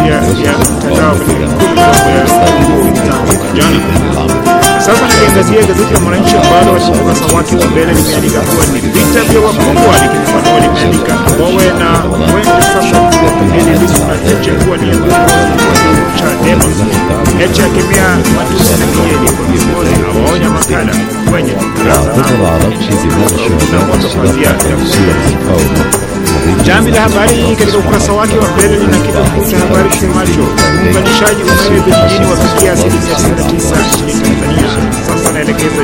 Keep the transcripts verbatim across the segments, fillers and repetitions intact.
ya mtandao jana. Sasa naliangazia gazeti la Mwananchi ambalo ukurasa wake wa mbele limeandika kuwa ni vita vya wakubwa, likifafanua limeandika Mbowe na Mwenge sasa kuwa ni Chadema. Heche akemea matusi na kejeli kwa viongozi, awaonya makala kwenye Jamvi la Habari katika ukurasa wake wa mbele lina kitu cha habari kisemacho uunganishaji umeme vijijini wafikia asilimia tisini na tisa nchini Tanzania. Sasa naelekeza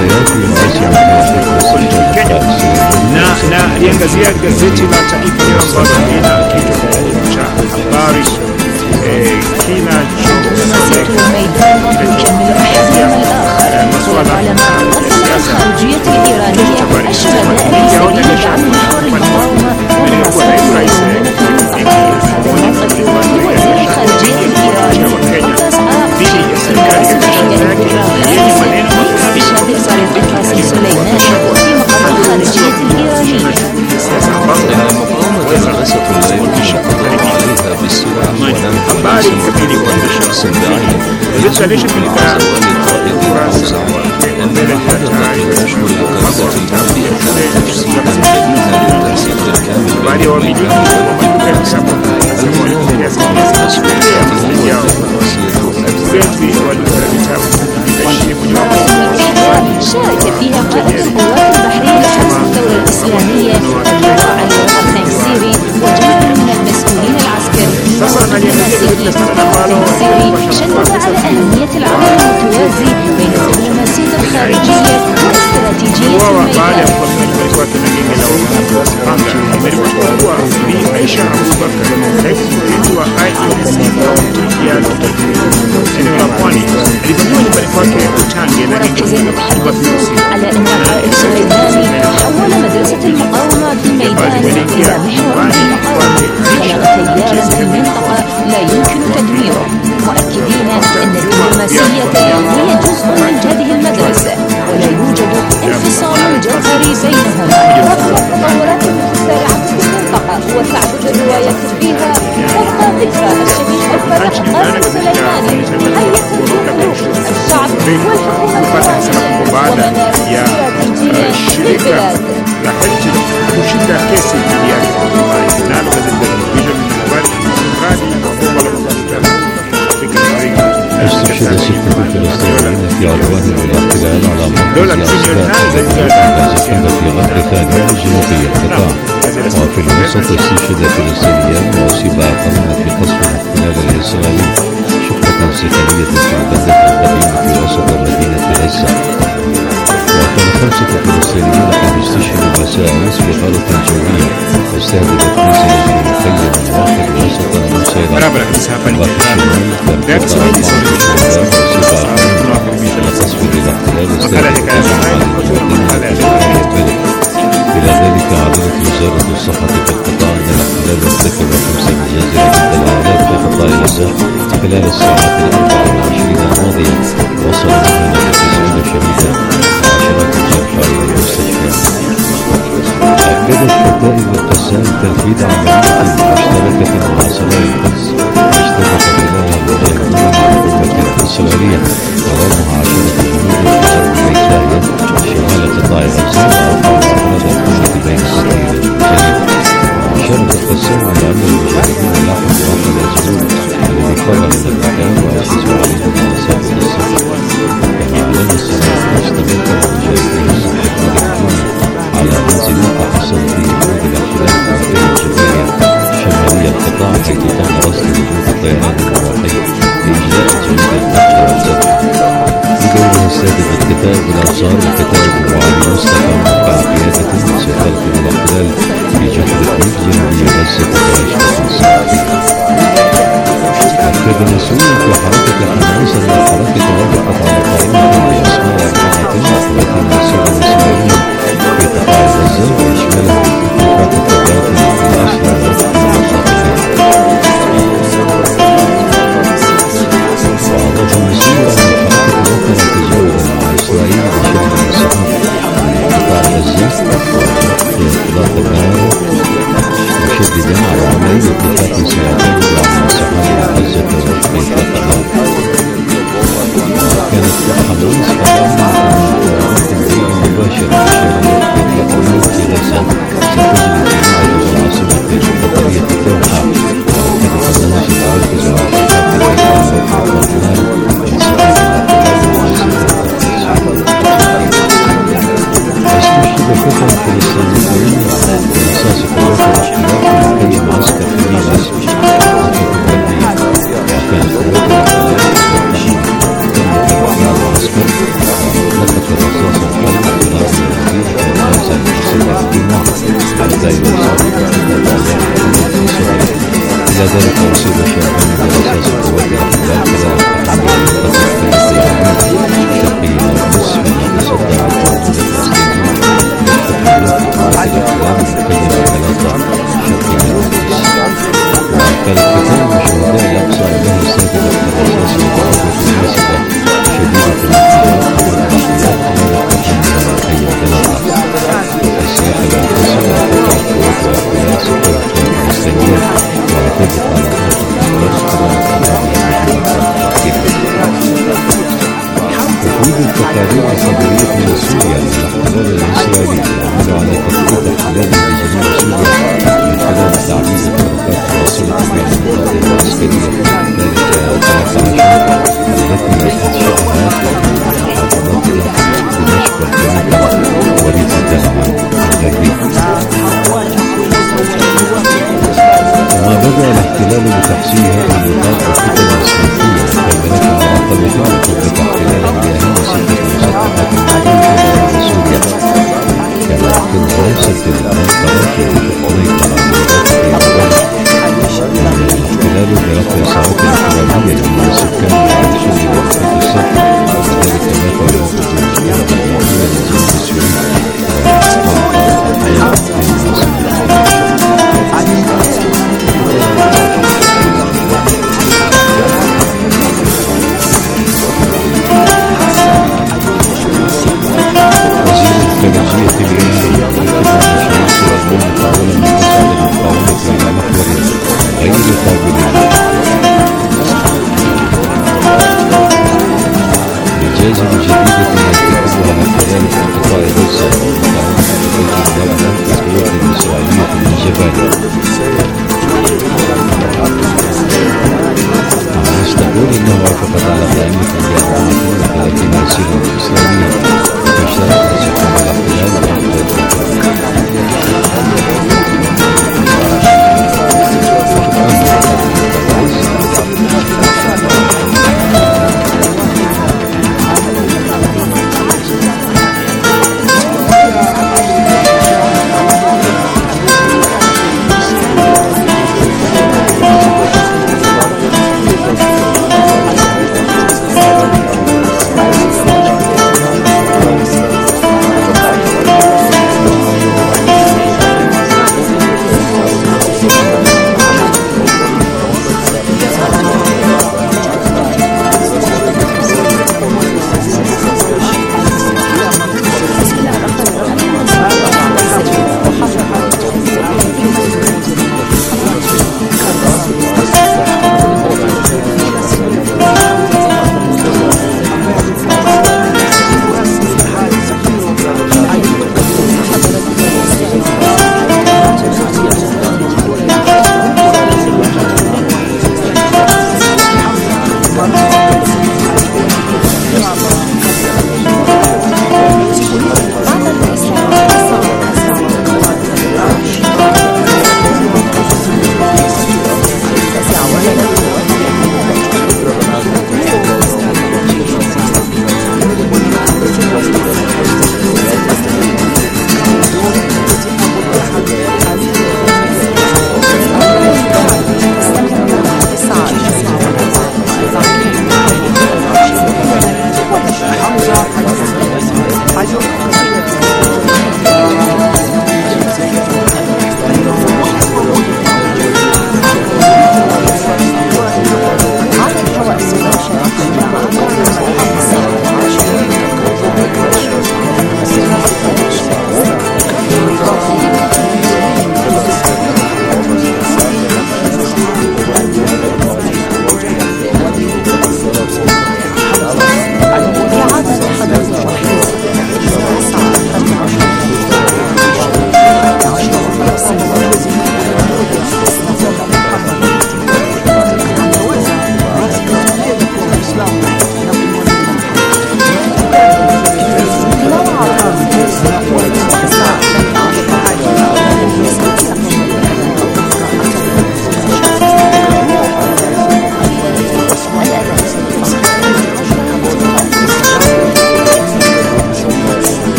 Kenya na na liangazia gazeti la Taifa Leo ambalo lina kitu cha habari kina masuala ya siasa. Habari kamili kwa gazeti la ukurasa wa mbele baada ya wamiliki wa maduka ya شارك فيها قائد القوات البحرية حرس الثورة الإسلامية القضاء الوفاء التنسيري وجمع من المسؤولين العسكريين والدبلوماسيين. التنسيري شدد على أهمية العمل المتوازي بين الدبلوماسية الخارجية واستراتيجية على أن القائد السليماني حول مدرسة المقاومة في الميدان إلى محور في المقاومة خلق تيارا في المنطقة لا يمكن تدميره، مؤكدين أن الدبلوماسية هي جزء من هذه المدرسة ولا يوجد انفصال جوهري بينهما. رغم التطورات المتسارعة في المنطقة وتعدد الروايات فيها، تبقى ذكرى الشهيد أكبر قاسم سليماني حية في الشعب والحكومة baada ya shirika la Heche kushinda kesi ya Marekani nalo gazeti la Vision habari mradi wa bomba la mafuta Afrika Mashariki. استشهد ستة فلسطينيين في عدوان الاحتلال على مركز العسكري في غرب ثانية جنوبي القطاع. وفي الوسط استشهد فلسطينيان وأصيب آخرون في قصف الاحتلال الإسرائيلي شقة سكنية في البلدة القديمة في وسط مدينة غزة. وكان خمسة فلسطينيين قد استشهدوا مساء أمس في غارة جوية استهدفت نزلة في مخيم واحد وسط المسيرة وفي الشمال كان قطع بعض الشهداء وأصيب آخرون على قصف الاحتلال استهدفت إلى ذلك أعلنت وزارة الصحة في القطاع أن الاحتلال ارتكب خمس مجازر ضد الأعداد في قطاع غزة خلال الساعات الأربع والعشرين الماضية، وصل منها تسعين شهيدا وعشرات الجرحى إلى المستشفى. أكدت كتائب القسام تنفيذ عملية مشتركة مع صلاح القدس اشتبك خلالها المجاهدون مع الحكومة الإسرائيلية ورغمها عشرة جنود في غرب بيت لاهيا شمال قطاع غزة وأوقعوا أفراد القوة بين إسرائيل والمجاهدين. أشارت القسام على أن المجاهدين لاحقوا أحد الجنود الذي فر من المكان وأخذوا عليهم مسافة السفر. كما أعلن صلاح اشتبك المجاهدين الحكومة على منزل موقع حصل فيه جنود الاحتلال في مدينة جباليا شمالية القطاع حيث تم رصد وجود الطيران العراقي لإجلاء جنود النقل والزرع. بدورها السادة الكتائب الأنصار وكتائب معالي مصطفى موقع قيادة سيطرة الاحتلال في جبل جنوبي غزة وعشرة الصحفية. أكد مسؤول في حركة حماس أن الحركة وافقت على قائمة بأسماء أربعة وثلاثين مسؤولا إسرائيليا في قطاع غزة ويشملها اتفاق التبادل في الأسرى والمخاطرين. وأضاف المسؤول أن الحركة وقعت تجاوزا مع إسرائيل بشأن الصحافة في قطاع غزة في إطلاق النار مشددا على عمل اتفاق سيعتمد على الصحافة إلى ذلك أصيب شابان برصاص قوات الاحتلال خلال اقتحام منطقة التلزيعين شرقي نابلس فيما تصدى الجنود الفلسطينيون لاقتحامات قوات الاحتلال المقيمة على ضفة شرقي نابلس. وكان القتال بشهداء الأقصى أنه استهدفت بالرصاص وضربات ناسفة شديدة الانفجار قوات الاحتلال خلال اقتحامها المقيم على ضفة. وفي السياق المتصل اعتقلت قوات الاحتلال ستة أفراد فلسطينيين واعتدت على خط الأحداث خلال اقتحامها بمنطقة كيريا. تفيد التقارير الخبرية من سوريا أن الاحتلال الإسرائيلي يعمل على تثبيت احتلاله بجنوب سوريا من خلال تعزيز الطرقات الواصلة بين المناطق العسكرية ذلك ثلاثة عشر التي أنشأها في محافظات دمشق والجنوب وريف الدلعا الغربي. وما بدأ الاحتلال بتحصيل هذه النقاط بالكتل الإسلامية وكملت المعطلة وتبقى احتلالا بأهم ستة مسطحات موجودة في سوريا كما احتلال سد المنطقة في القنيطرة الاحتلال برفع إصابات احترامية من السكان العايشين بوقت السد وذلك ما تولد الجنوب المعمولة للجنوب السوري وإسقاط الحياة في المناصب الخارجية الإيرانية يؤكد أن مشروع سوريا محاولة من مساعدة المقاومة إلى محور غير قابل للجائزة الجديدة يرتكبها الاحتلال في قطاع غزة المقاومة التي تجربها القوات الإسرائيلية من جباليا. حماس تقول إنها وافقت على قائمة بأربعة وثلاثين أسيرا إسرائيليا وتشترك سكان الاحتلال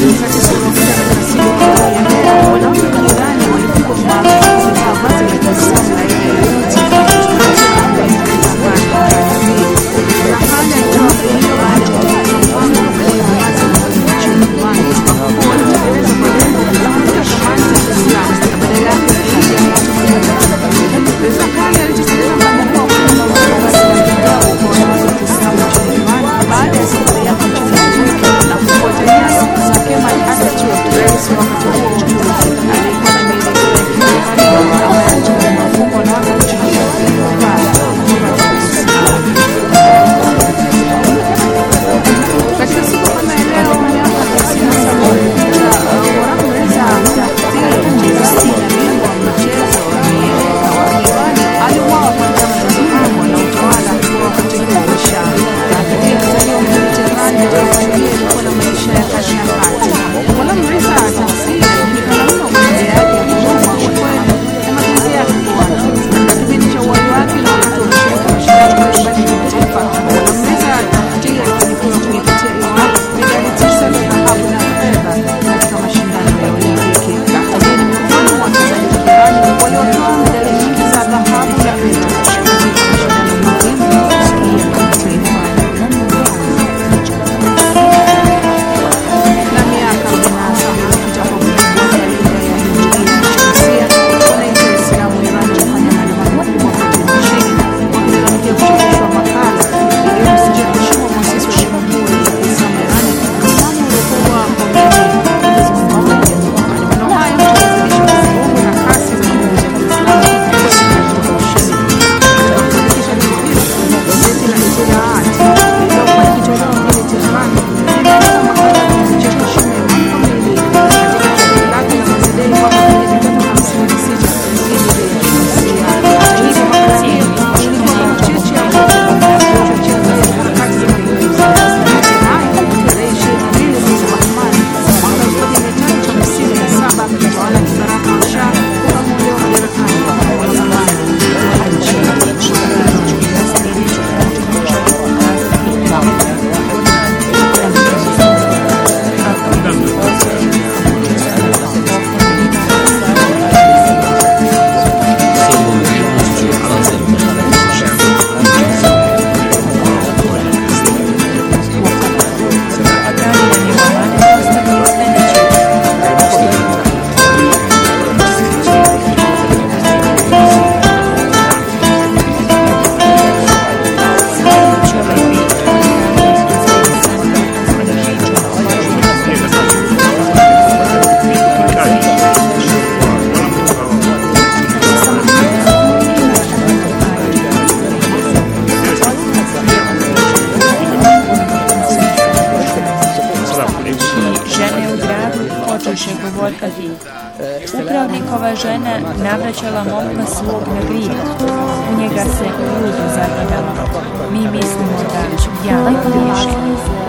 Upravnikova žena navraćala momka svog na grijeh. U njega se ludo zagledala. Mi mislimo da ja griješim.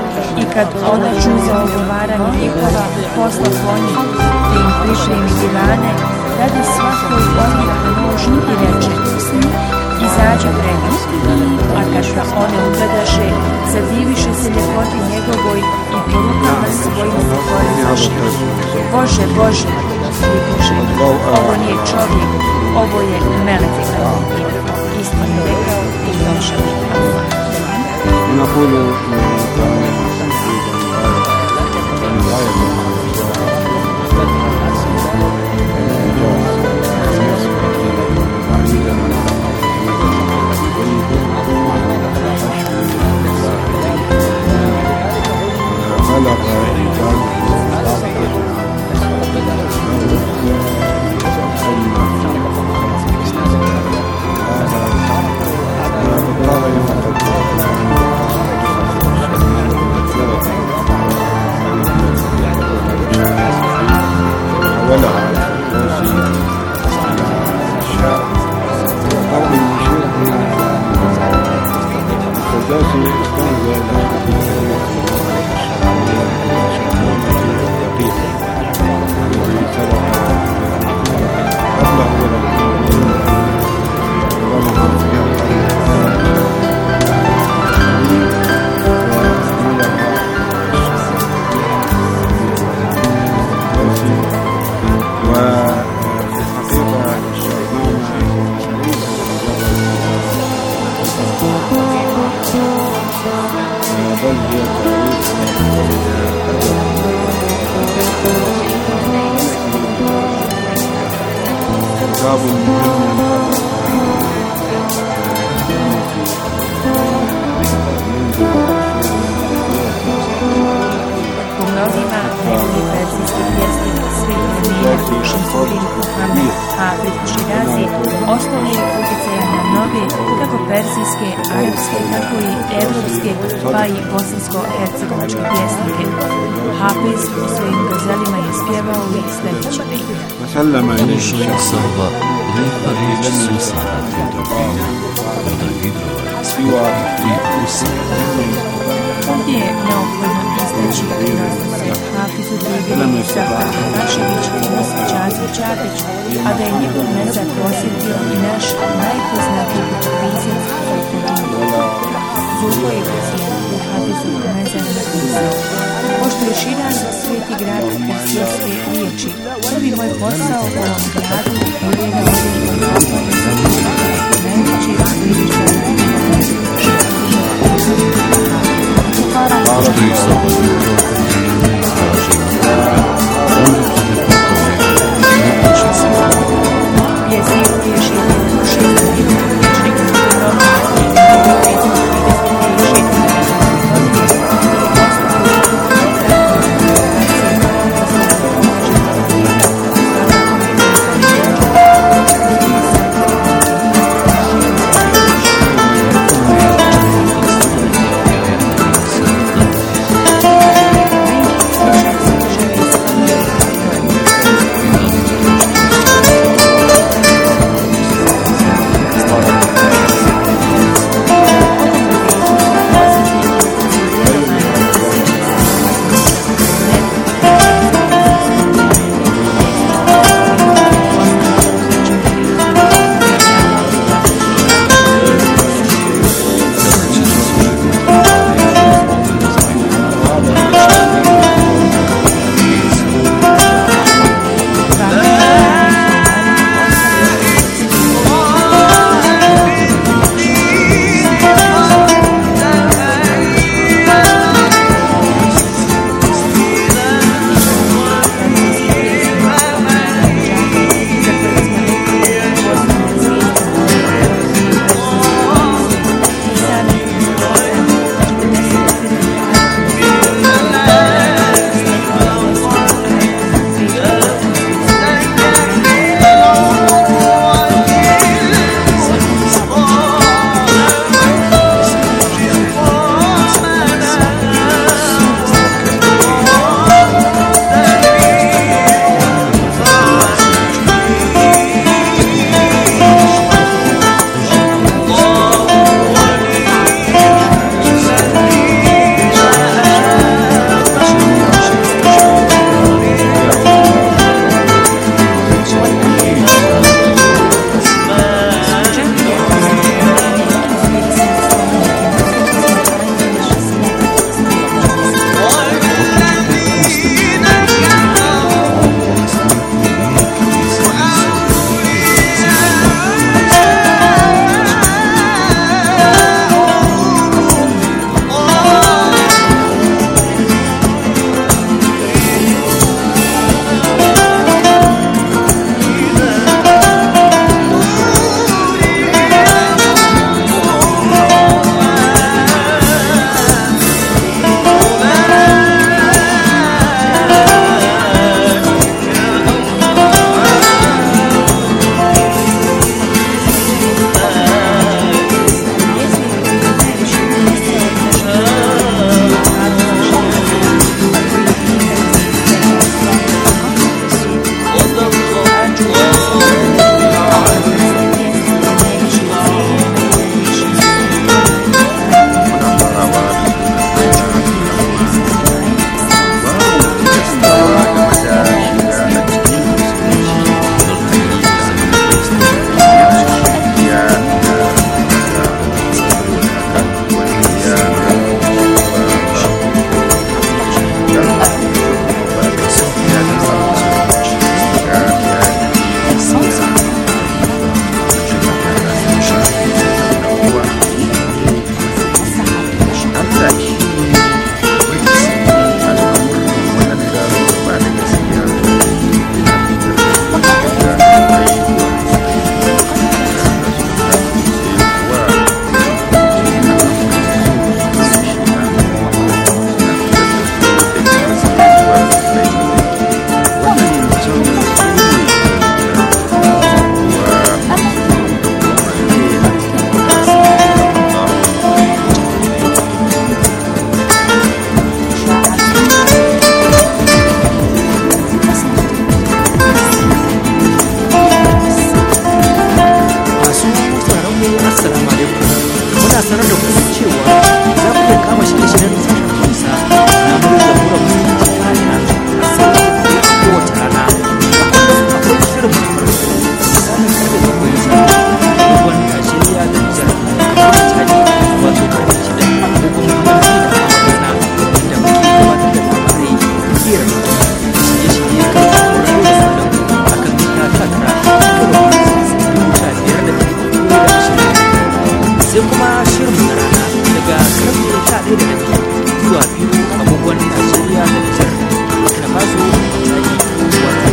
I kad ona čuza ogovaranje njihova, posla po njih, te im priše im divane, radi svakoj od njih nož i reče: izađe vreme. A kad ga one ugledaše, zadiviše se ljepoti njegovoj i po rukama svojim zakorezaše: Bože, Bože, vikuše, ovo nije čovjek, ovo je melek. Istinu rekao i došao. كتاب مهم Po mnogima najbolji perzijski pjesnik svih vremena Šemsuddin Muhamed Hafid Širazi ostao je utjecaja na mnoge kako perzijske, arapske, tako i evropske, pa i bosansko-hercegovačke pjesnike. Hafiz u svojim gazelima je spjevao i sljedeće bejte. Prišao je Sava, lijepa riječ susada Hidrovina, voda Hidrova, i Usana. Ovdje je neophodno istaći nastuse Hafizu Dvigili, Zahar Havašević i Čazi Čapić, a da je njegov mezar posjetio i naš najpoznatiji pisac Zulfudin. Zulfo je posljedno u Hafizu mezar napisao: pošto je Širaz sveti grad persijske riječi, prvi moj posao u ovom gradu je da odredim razvoj za najveći liričar Što je Sava jutro, kaže na toga, možete da potome, ne piše se toga. Jezik je širno šest rječnik u Evropi i petsto trideset šest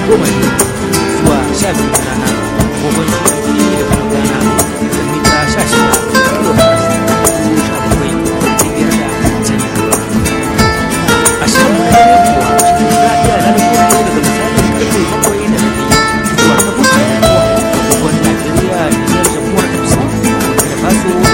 goma ne zuwa sha biyu na rana gogon jirgi da kuma rana da mita sha shida kilo da sha bakwai da biyar da can a shirin mu na dare kuwa za a iya lalata daga misalin karfe bakwai da rabi zuwa takwas da kuwa gogon Najeriya Nijar da kuma Hausa da Faso da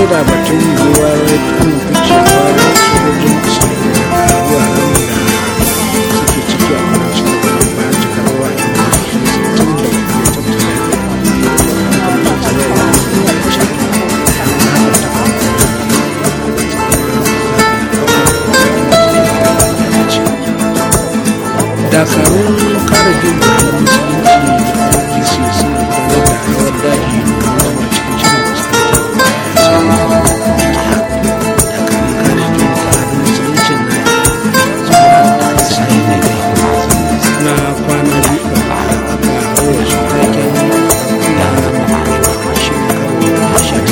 da batun yiwuwar kan ficewar sojojin isra'ila a wuraren da suke ciki a kudancin lebanon bayan cikar wa'adin kwanaki sittin da ya tattara dakarun kare jin daɗin musulunci da I C C suna gudanar da rawar daji don zama cikin shirin fuskantar dakarun kare jin daɗin musulunci na kwana biyu a rawar su taken da shekaru sha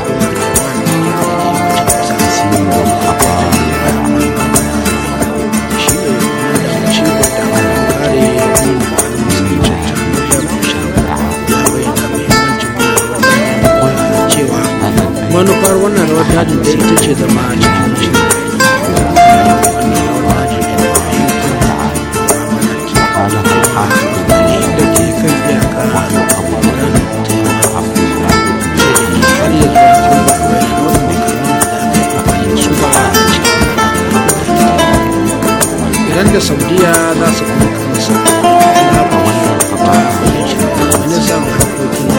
manufar wannan rawar dajin da ita ce zama a cikin shi da ke kan iyaka iran da saudiya za su kuma kansa wani samun harkokin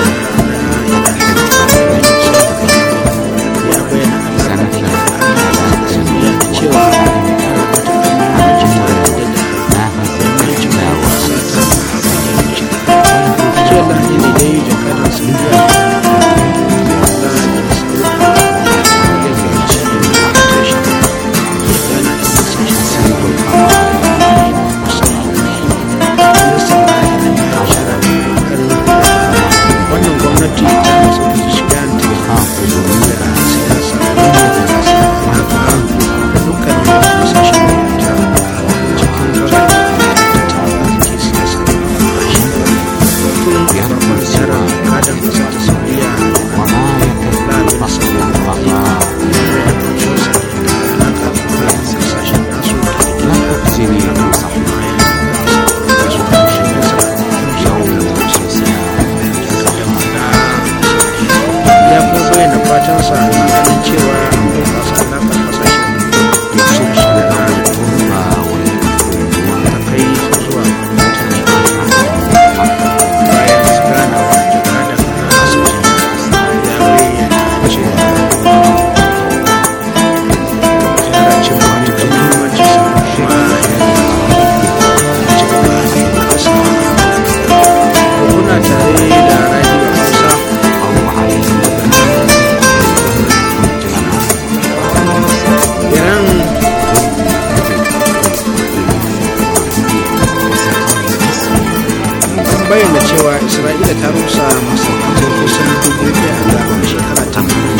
bayyana cewa isra'ila ta rusa masallatai kusan dubu ɗaya a zaben shekara ta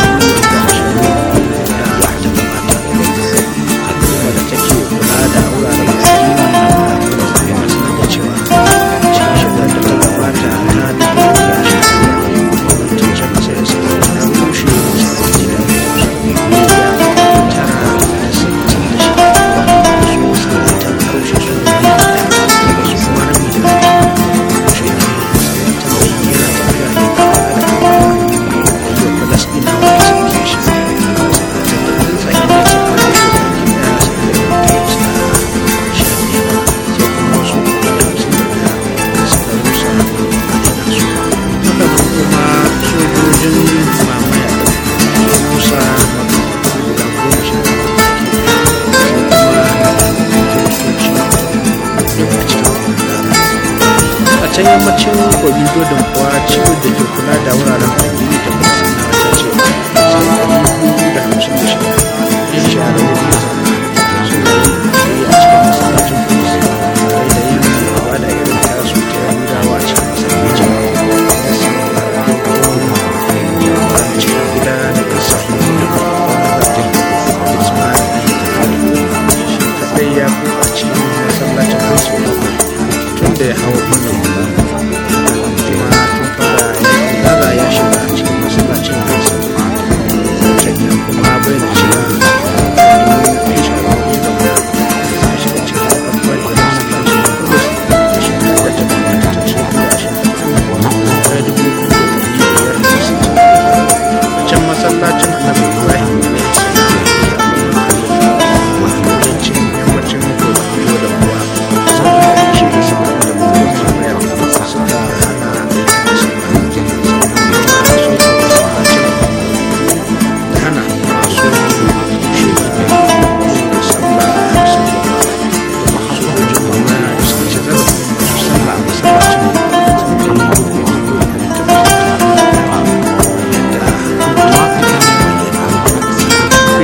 al'umma da take kula da wuraren addini na sanar da cewa cikin shekarar da ta gabata ta dubu da shekara gwamnatin can sai isra'ila ta rushe masallatai da miliyan tara da sittin da shida su masallatai ta rushe su da su kuma rabi da can yammacin kogin jordan kuwa cibiyar da ke kula da wuraren addini da falasinawa ta ce sun ɗari biyu da hamsin da shida yan shahara da biyu suna yi a cikin masallacin kudus tare da yin hawa da irin tasu ta yahudawa a cikin masallacin da sun fara a cikin gida da kasa shi kaɗai ya fi a cikin masallacin kansu tun da ya hawa wannan Gaza ya shiga cikin masallacin kansa, kuma bai da shiga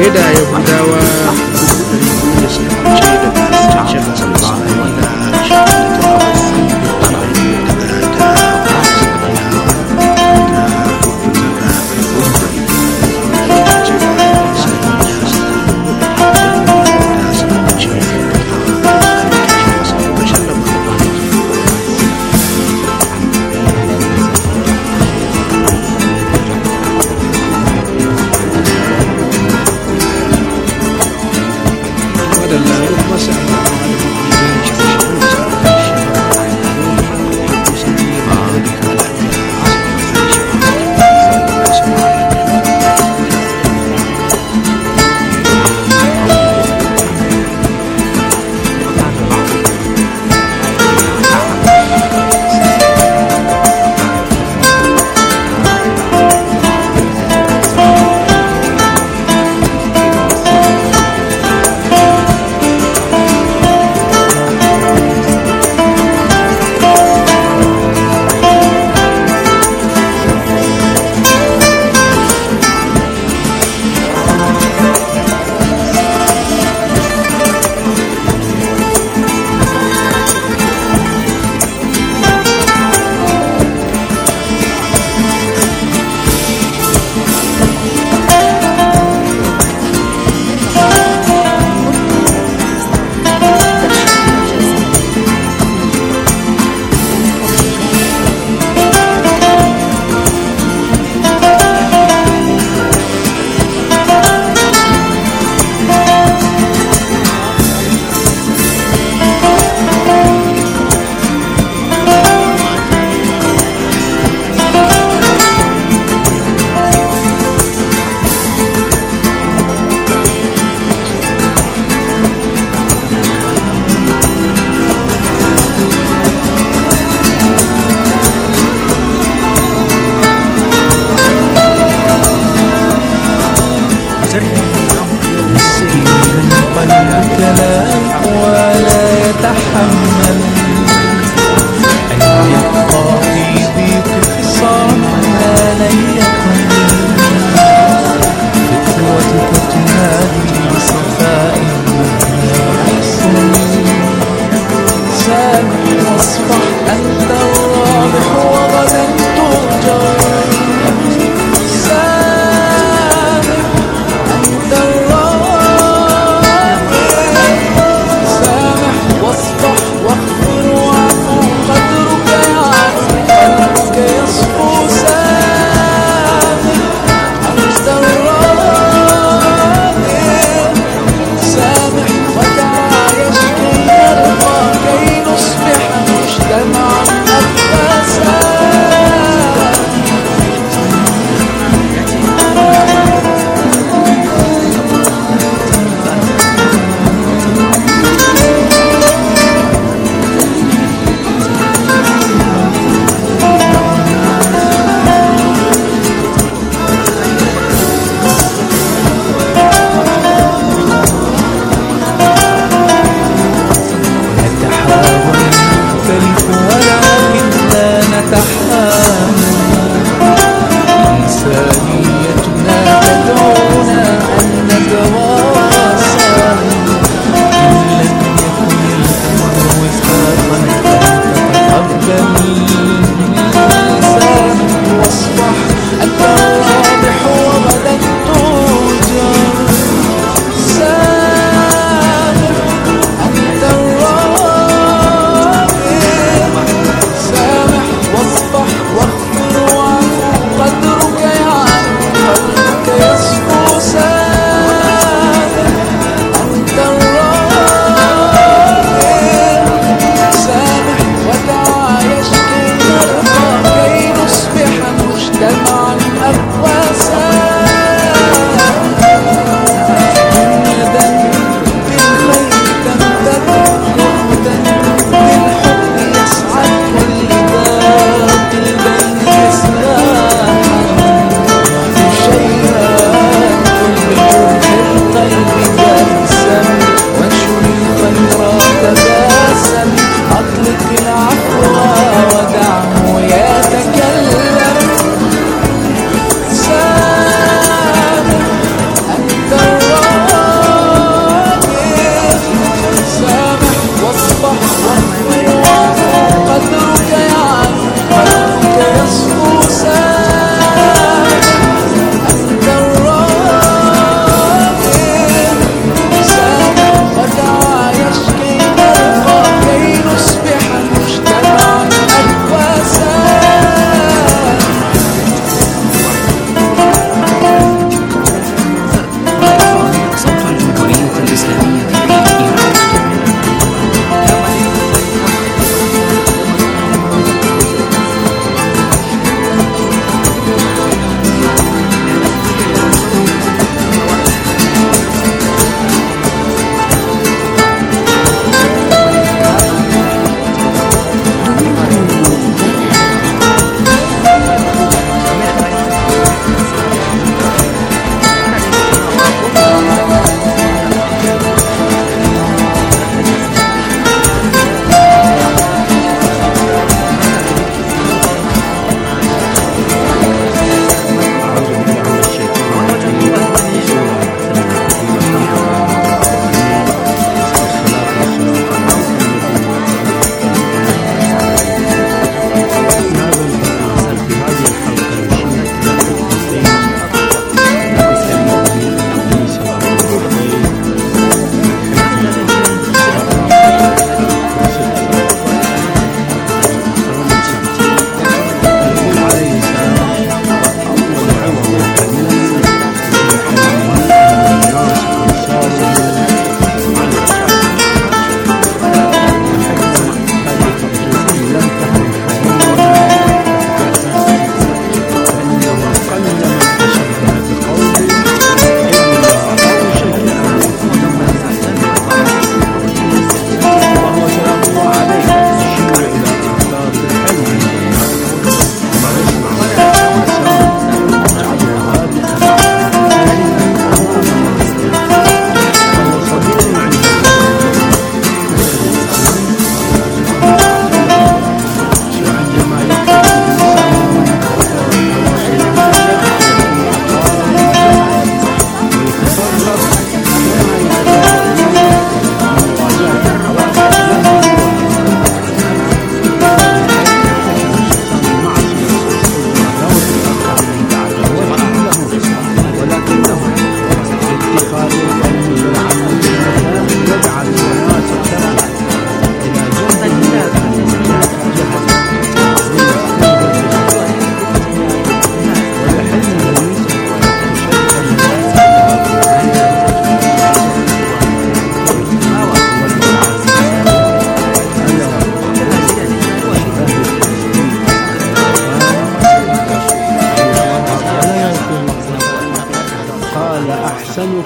fiye da yahudawa dubu ɗari biyu da suka fice daga rikitaccen ƙasar isra'ila shi da ta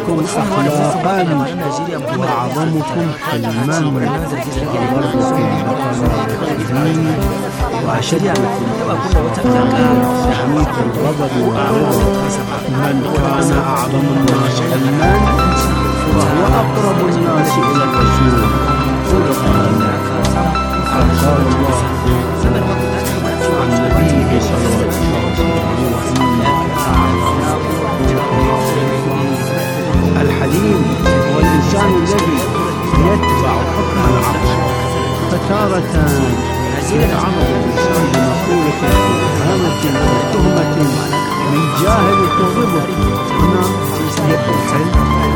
أكرمكم أخلاقا وأعظمكم حلما وأشدكم يحميك الغضب والرضا. من كان أعظم الناس حلما وهو أقرب الناس إلى الرسول قال الله عن نبيه صلى الله عليه وسلم الحليم هو الإنسان الذي يتبع حكم العقل، فتارة يتعرض الإنسان بمقولة اتهامة أو تهمة من جاهل تغضبه. هنا يبقى الحلم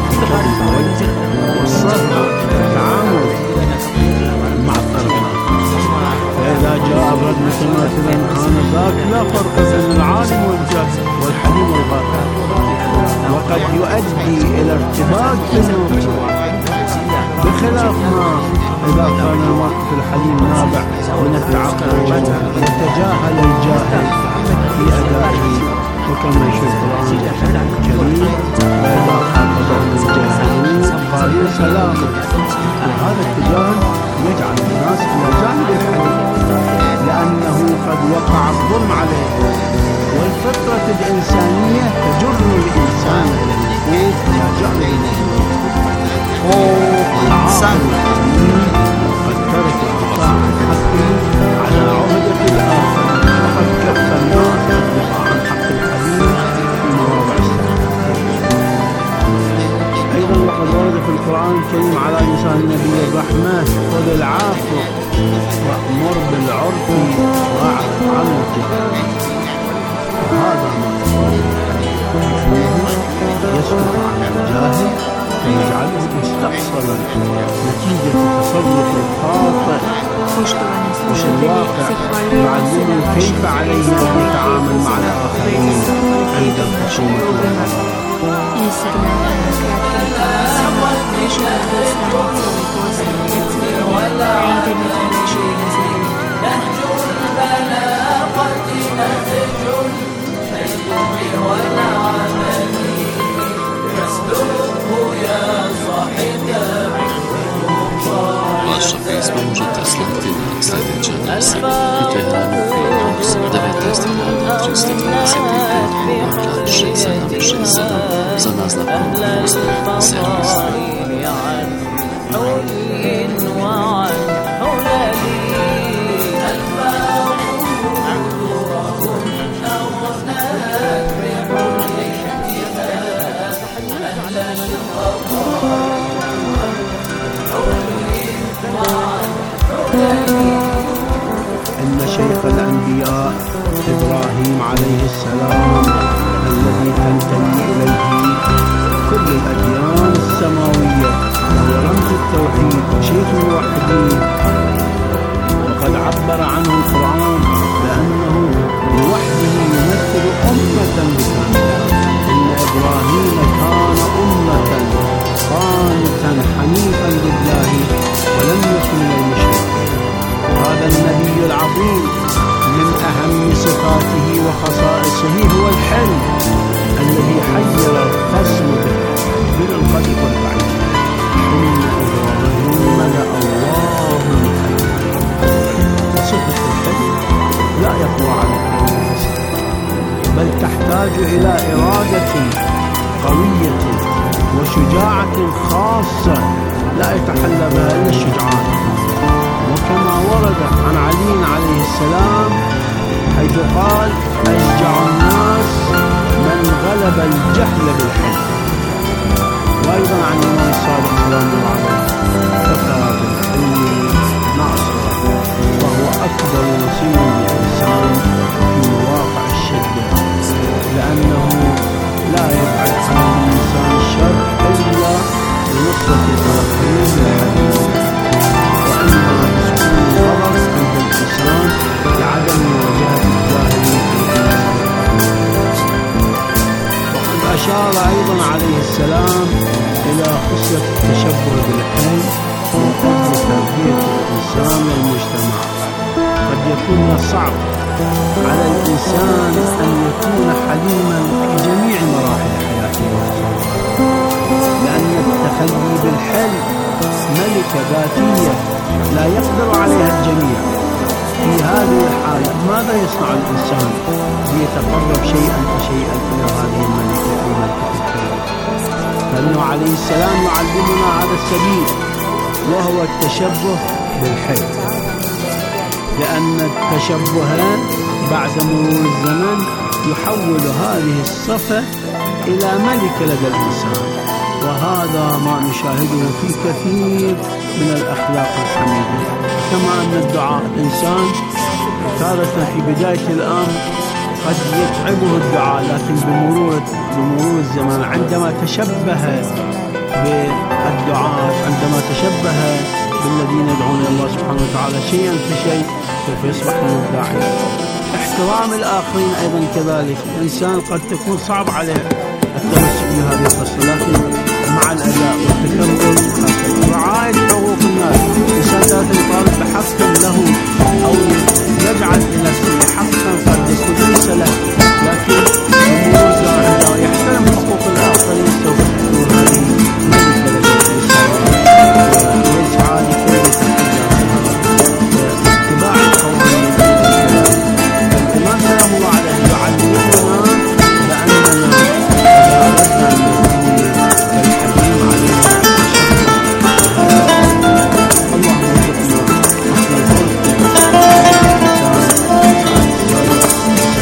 والصبر والتعامل مع الطرف. فإذا جاء الرجل متماثلا كان ذاك لا فرق بين العالم والجاهل والحليم والغافل، وقد يؤدي إلى ارتباك في الموضوع، بخلاف ما إذا كان الموقف الحليم نابع من التعقل ويتجاهل الجاهل في أدائه. وكما يشير القرآن الكريم وإذا خاطبهم الجاهلون قالوا سلاما. وهذا التجاهل يجعل الناس إلى جانب الحليم لأنه قد وقع الظلم عليه، والفطرة الإنسانية تجر الإنسان إلى الوقوف إلى جانب المظلوم. الإنسان قد ترك إقطاع الحق على عهدة الآخر، وقد كف الناس الدفاع عن حق الحليم في مواضع السلام. أيضا وقد ورد في القرآن الكريم على لسان نبي الرحمة خذ العفو وأمر بالعرف واعرض عن الجهل. وهذا ما يسقط عن الجاهل فيجعله مستحصلا نتيجة تصرف الخاطئ والواقع، يعلمه كيف عليه أن يتعامل مع الآخرين عند الخصومة والغضب. Vaša pisma možete slati na sljedeća adresa: u Teheranu, Prijenox, devetnaest hiljada tristo dvadeset pet, Bagdad šest sedam šest sedam, za naznakom Muslim servis. إن شيخ الأنبياء إبراهيم عليه السلام الذي تنتمي إليه كل الأديان السماوية وهو رمز التوحيد شيخ الموحدين، وقد عبر عنه القرآن بأنه لوحده يمثل أمة بكاملها. إن إبراهيم كان أمة قانتا حنيفا لله ولم يكن من المشركين. هذا النبي العظيم من أهم صفاته وخصائصه هو الحلم الذي حير الخصم به من القريب والبعيد. إن إبراهيم لأواه حليم. صفة الحلم لا يقوى على الحلم بل تحتاج إلى إرادة قوية وشجاعة خاصة لا يتحلى بها إلا الشجعان. وكما ورد عن علي عليه السلام حيث قال أشجع الناس من غلب الجهل بالحلم. وأيضا عن الإمام الصادق سلام الله عليه كفى بالحلم ناصرا، وهو أكبر نصير للإنسان في مواقع الشدة، لأنه لا يبعد عن الإنسان الشر إلا لنصرة الآخرين بالحلم. وأنما تسكن الغضب عند الإنسان لعدم مواجهة الجاهلين. وقد أشار أيضا عليه السلام إلى خصلة التشبه بالحلم من أجل تربية الإنسان والمجتمع. قد يكون من الصعب على الإنسان أن يكون حليما في جميع مراحل حياته، تلي بالحل ملكة ذاتية لا يقدر عليها الجميع. في هذه الحالة ماذا يصنع الإنسان ليتقرب شيئا فشيئا إلى هذه الملكة الملكة الكريمة؟ فإنه عليه السلام يعلمنا هذا السبيل، وهو التشبه بالحي، لأن التشبه بعد مرور الزمن يحول هذه الصفة إلى ملكة لدى الإنسان، وهذا ما نشاهده في كثير من الأخلاق الحميدة. كما أن الدعاء الإنسان تارة في بداية الأمر قد يتعبه الدعاء، لكن بمرور بمرور الزمان عندما تشبه بالدعاء، عندما تشبه بالذين يدعون الله سبحانه وتعالى شيئا فشيء سوف يصبح من الداعين. احترام الآخرين أيضا كذلك، الإنسان قد تكون صعب عليه التمسك بهذه الخصلة، لكن مع الأداء والتكرر رعاية حقوق الناس، الإنسان لا يطالب بحق له أو يجعل لنفسه حقا قد يكون ليس له، لكن بمرور الزمن عندما يحترم حقوق الآخرين سوف تكون هذه ملكة للإنسان ويسعى لكي اتباع القوانين. الإمام سلام الله عليه يعلمنا بأننا إذا أردنا أن نكون كالحكيم عليه اللهم وفقنا حسن الخلق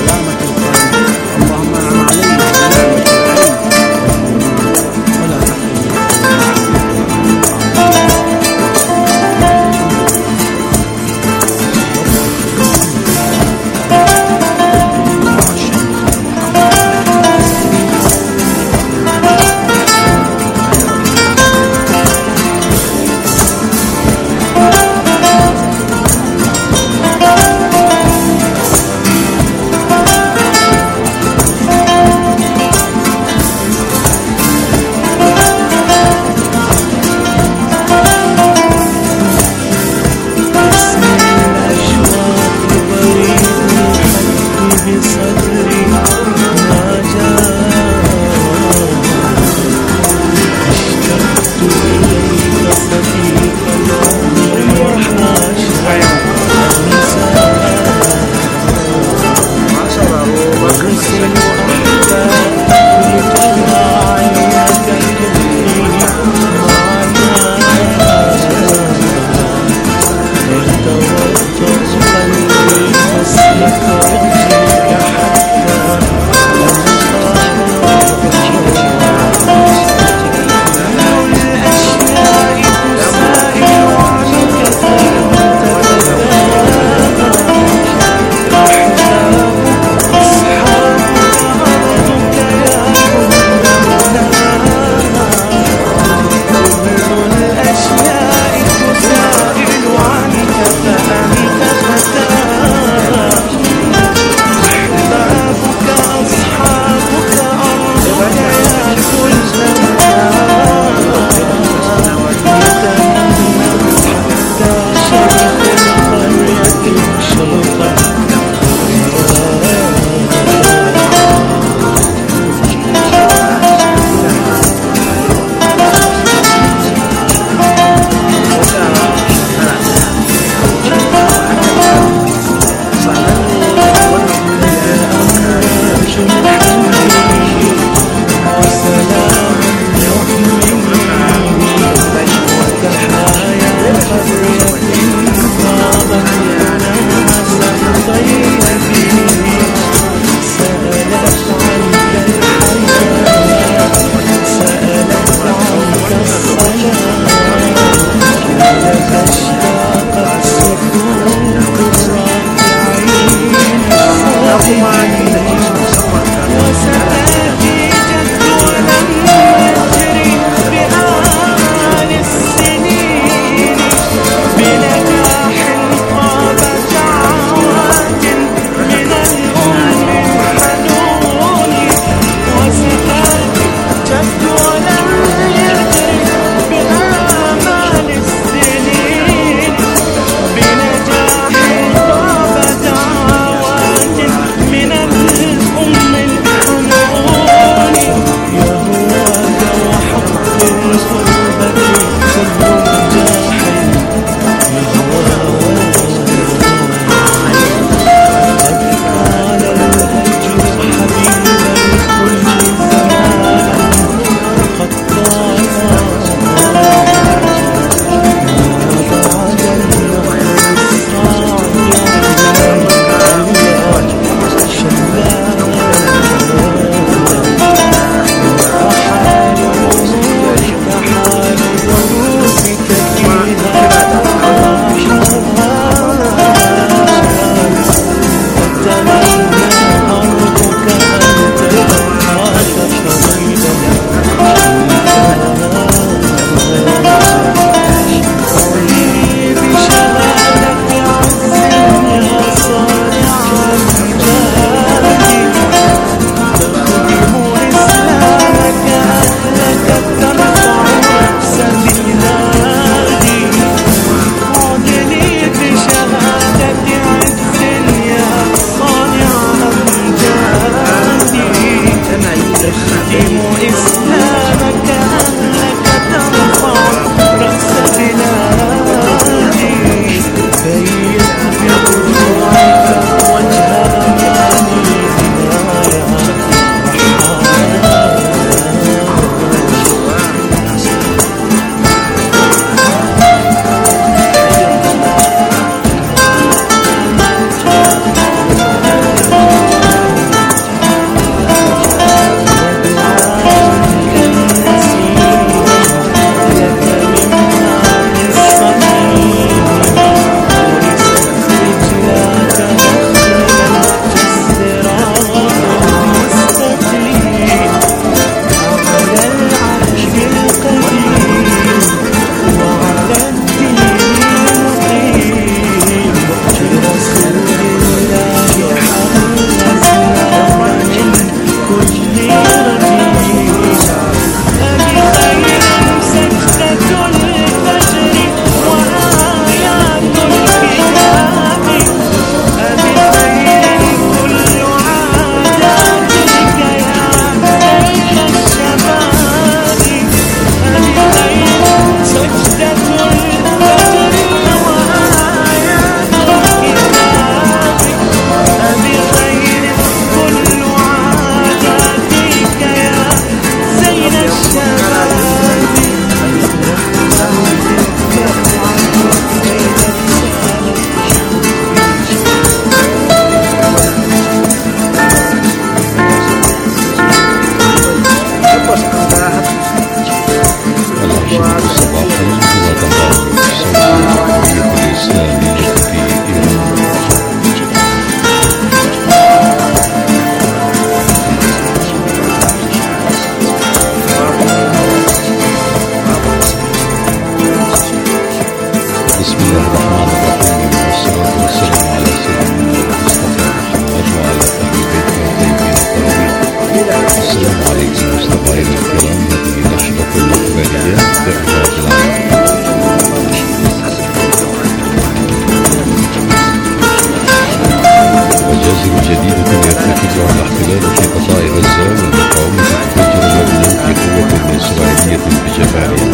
جديدة يرتكبها الاحتلال في قطاع غزة والمقاومة تفجر مبنى بقوة إسرائيلية بجباليا.